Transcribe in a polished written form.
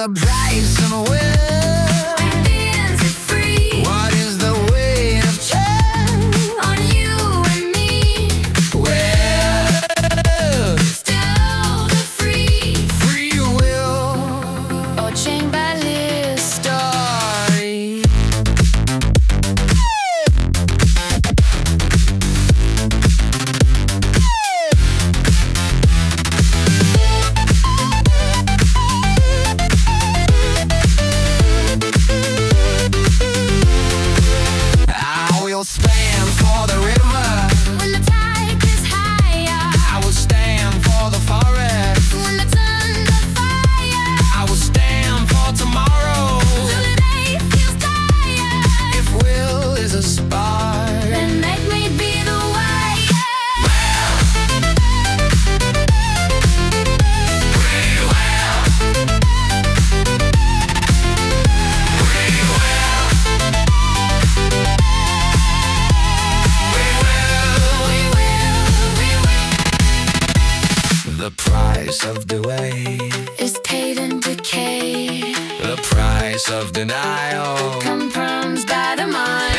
the price of will? Being set free. What is the weight of change On you and me. Well, Still the free will or chained by list. story. I will stand for the river. When the tide gets higher. I will stand for the forest. When the thunder fire. I will stand for tomorrow. Till the day feels tired. If will is a spark, Then make me be the wire. the price of delay, Is paid in decay. the price of denial. Compromised by the mind.